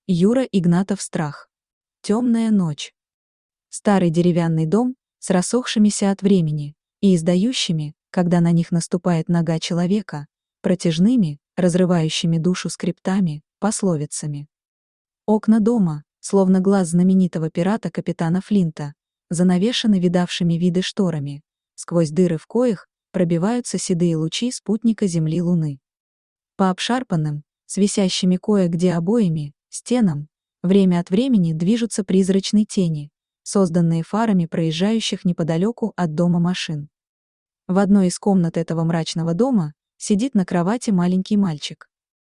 Юра Игнатов «Страх». Темная ночь. Старый деревянный дом с рассохшимися от времени и издающими, когда на них наступает нога человека, протяжными, разрывающими душу скриптами, пословицами. Окна дома, словно глаз знаменитого пирата капитана Флинта, занавешены видавшими виды шторами, сквозь дыры в коих пробиваются седые лучи спутника Земли Луны. По обшарпанным, с висящими кое-где обоями, стенам, время от времени движутся призрачные тени, созданные фарами проезжающих неподалеку от дома машин. В одной из комнат этого мрачного дома сидит на кровати маленький мальчик.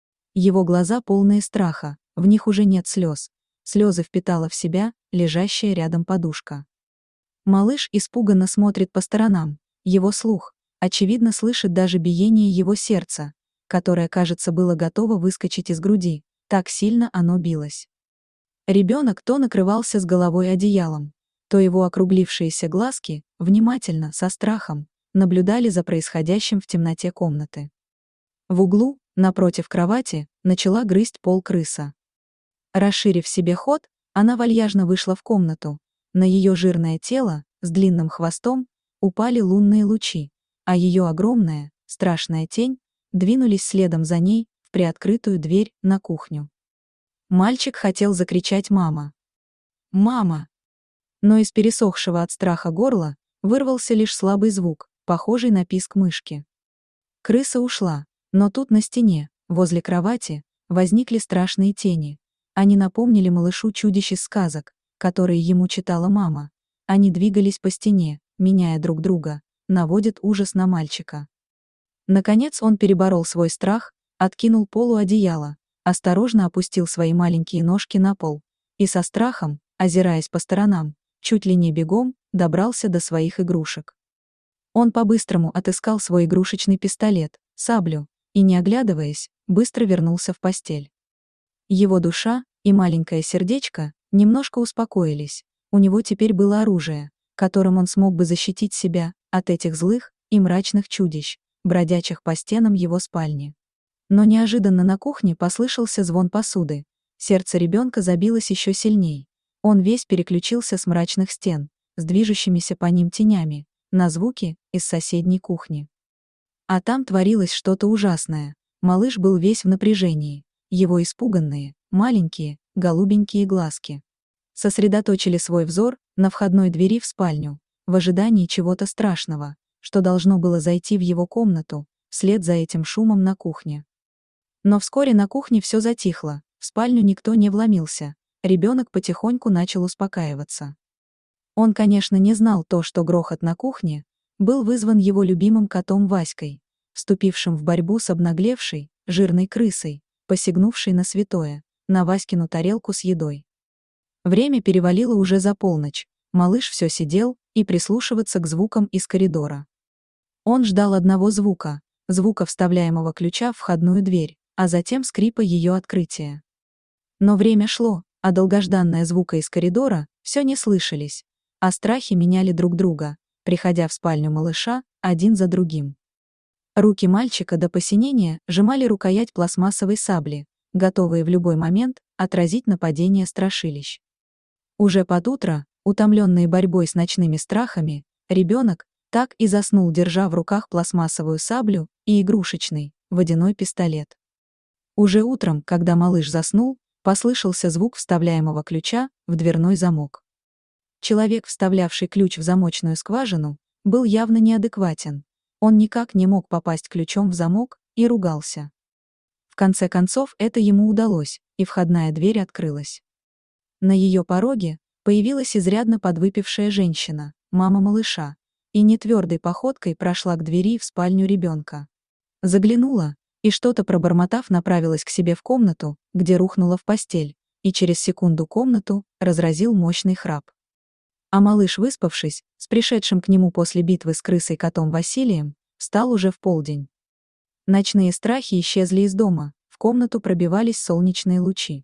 Его глаза полные страха, в них уже нет слез, слезы впитала в себя лежащая рядом подушка. Малыш испуганно смотрит по сторонам, его слух, очевидно, слышит даже биение его сердца, которое, кажется, было готово выскочить из груди, так сильно оно билось. Ребенок то накрывался с головой одеялом, то его округлившиеся глазки, внимательно, со страхом, наблюдали за происходящим в темноте комнаты. В углу, напротив кровати, начала грызть пол крыса. Расширив себе ход, она вальяжно вышла в комнату. На ее жирное тело, с длинным хвостом, упали лунные лучи, а ее огромная, страшная тень двинулись следом за ней в приоткрытую дверь на кухню. Мальчик хотел закричать «мама! Мама!», но из пересохшего от страха горла вырвался лишь слабый звук, похожий на писк мышки. Крыса ушла, но тут на стене, возле кровати, возникли страшные тени. Они напомнили малышу чудищ из сказок, которые ему читала мама. Они двигались по стене, меняя друг друга, наводят ужас на мальчика. Наконец он переборол свой страх, откинул полу одеяла, осторожно опустил свои маленькие ножки на пол и со страхом, озираясь по сторонам, чуть ли не бегом, добрался до своих игрушек. Он по-быстрому отыскал свой игрушечный пистолет, саблю, и, не оглядываясь, быстро вернулся в постель. Его душа и маленькое сердечко немножко успокоились, у него теперь было оружие, которым он смог бы защитить себя от этих злых и мрачных чудищ, бродячих по стенам его спальни. Но неожиданно на кухне послышался звон посуды, сердце ребенка забилось еще сильней. Он весь переключился с мрачных стен, с движущимися по ним тенями, на звуки из соседней кухни. А там творилось что-то ужасное. Малыш был весь в напряжении, его испуганные, маленькие, голубенькие глазки сосредоточили свой взор на входной двери в спальню, в ожидании чего-то страшного, что должно было зайти в его комнату, вслед за этим шумом на кухне. Но вскоре на кухне все затихло, в спальню никто не вломился, ребенок потихоньку начал успокаиваться. Он, конечно, не знал то, что грохот на кухне был вызван его любимым котом Васькой, вступившим в борьбу с обнаглевшей, жирной крысой, посягнувшей на святое, на Васькину тарелку с едой. Время перевалило уже за полночь, малыш все сидел и прислушиваться к звукам из коридора. Он ждал одного звука, звука вставляемого ключа в входную дверь, а затем скрипа ее открытия. Но время шло, а долгожданные звука из коридора все не слышались, а страхи меняли друг друга, приходя в спальню малыша один за другим. Руки мальчика до посинения сжимали рукоять пластмассовой сабли, готовые в любой момент отразить нападение страшилищ. Уже под утро, утомленный борьбой с ночными страхами, ребенок так и заснул, держа в руках пластмассовую саблю и игрушечный, водяной пистолет. Уже утром, когда малыш заснул, послышался звук вставляемого ключа в дверной замок. Человек, вставлявший ключ в замочную скважину, был явно неадекватен. Он никак не мог попасть ключом в замок и ругался. В конце концов это ему удалось, и входная дверь открылась. На ее пороге появилась изрядно подвыпившая женщина, мама малыша, и нетвердой походкой прошла к двери в спальню ребенка. Заглянула, и что-то пробормотав направилась к себе в комнату, где рухнула в постель, и через секунду комнату разразил мощный храп. А малыш, выспавшись, с пришедшим к нему после битвы с крысой котом Василием, встал уже в полдень. Ночные страхи исчезли из дома, в комнату пробивались солнечные лучи.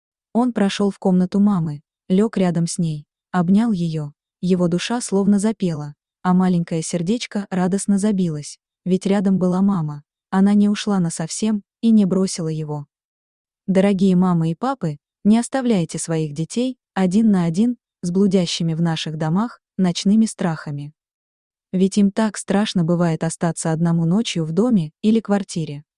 Он прошел в комнату мамы, лег рядом с ней, обнял ее, его душа словно запела, а маленькое сердечко радостно забилось, ведь рядом была мама, она не ушла насовсем и не бросила его. Дорогие мамы и папы, Не оставляйте своих детей один на один с блудящими в наших домах ночными страхами. Ведь им так страшно бывает остаться одному ночью в доме или квартире.